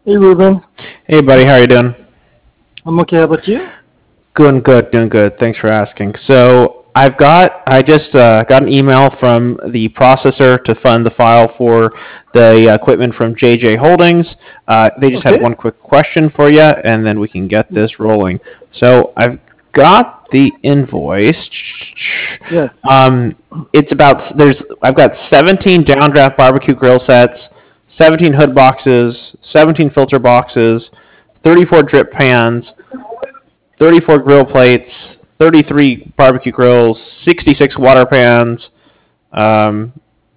Hey Ruben, Hey buddy, how you doing? I'm okay. How about you? Doing good. Thanks for asking. I just got an email from the processor to fund the file for the equipment from JJ Holdings. They just had Okay. one quick question for you, and then we can get this rolling. So I've got the invoice. Yes. It's about there's I've got 17 downdraft barbecue grill sets, 17 hood boxes, 17 filter boxes, 34 drip pans, 34 grill plates, 33 barbecue grills, 66 water pans, um,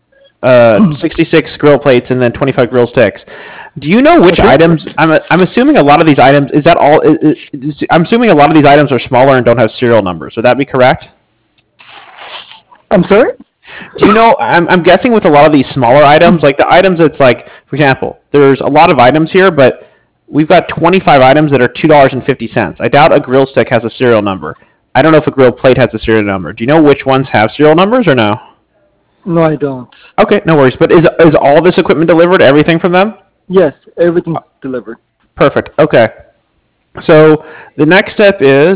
66 grill plates, and then 25 grill sticks. Do you know which Okay. items? I'm assuming a lot of these items. Is that all? I'm assuming a lot of these items are smaller and don't have serial numbers. Would that be correct? I'm sorry? Do you know? I'm guessing with a lot of these smaller items, like the items that's like, for example, there's a lot of items here, but we've got 25 items that are $2.50. I doubt a grill stick has a serial number. I don't know if a grill plate has a serial number. Do you know which ones have serial numbers or no? No, I don't. Okay, no worries. But is all this equipment delivered? Everything from them? Yes, everything's delivered. Perfect. Okay. So the next step is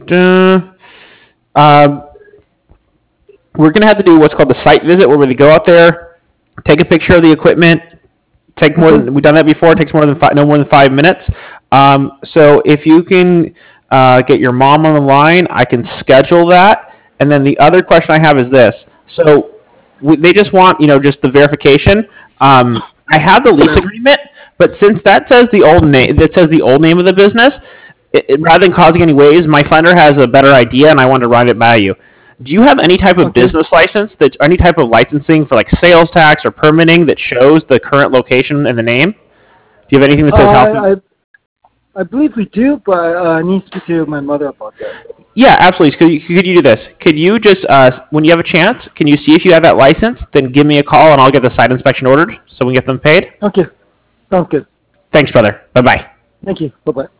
um, we're going to have to do what's called the site visit, where we go out there, take a picture of the equipment. Take more Okay. than we've done that before. It takes more than no more than 5 minutes. So if you can get your mom on the line, I can schedule that. And then the other question I have is this: so they just want just the verification. I have the lease agreement, but since that says the old name of the business, rather than causing any waves, my lender has a better idea, and I want to run it by you. Do you have any type of Okay. business license any type of licensing for like sales tax or permitting that shows the current location and the name? Do you have anything that says how? I I believe we do, but I need to speak to my mother about that. Yeah, absolutely. Could you do this? Could you just, when you have a chance, can you see if you have that license? Then give me a call and I'll get the site inspection ordered so we can get them paid. Okay. Sounds good. Thanks, brother. Bye bye. Thank you. Bye bye.